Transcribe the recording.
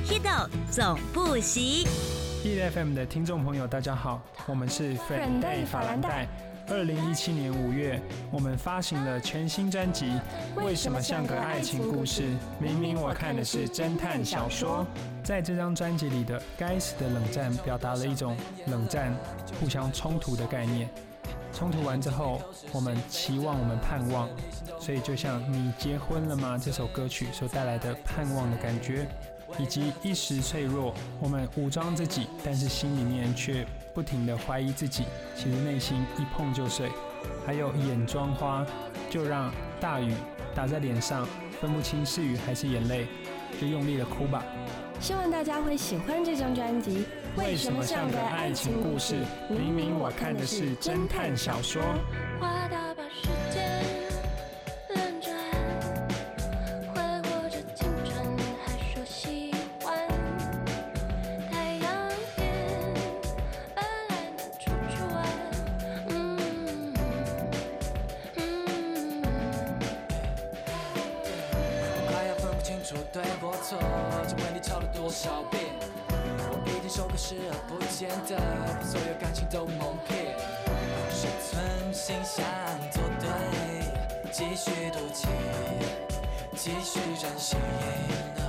Hido 总不息。 Hit FM 的听众朋友，大家好，我们是 Friday 法兰黛。2017年5月，我们发行了全新专辑《为什么像个爱情故事》，明明我看的是侦探小说。在这张专辑里的《该死的冷战》表达了一种冷战、互相冲突的概念。冲突完之后，我们期望，我们盼望，所以就像《你结婚了吗》这首歌曲所带来的盼望的感觉，以及一时脆弱，我们武装自己，但是心里面却不停地怀疑自己，其实内心一碰就碎。还有眼妆花，就让大雨打在脸上，分不清是雨还是眼泪，就用力的哭吧。 希望大家会喜欢这张专辑。 为什么像个爱情故事？明明我看的是侦探小说。 花大把时间轮转，挥霍着青春，还说喜欢。太阳天本来能出去玩， 快要分不清楚对或错，这问题吵了多少遍？我已经受过视而不见的，把所有感情都蒙骗。生存心想做对，继续赌气，继续珍惜。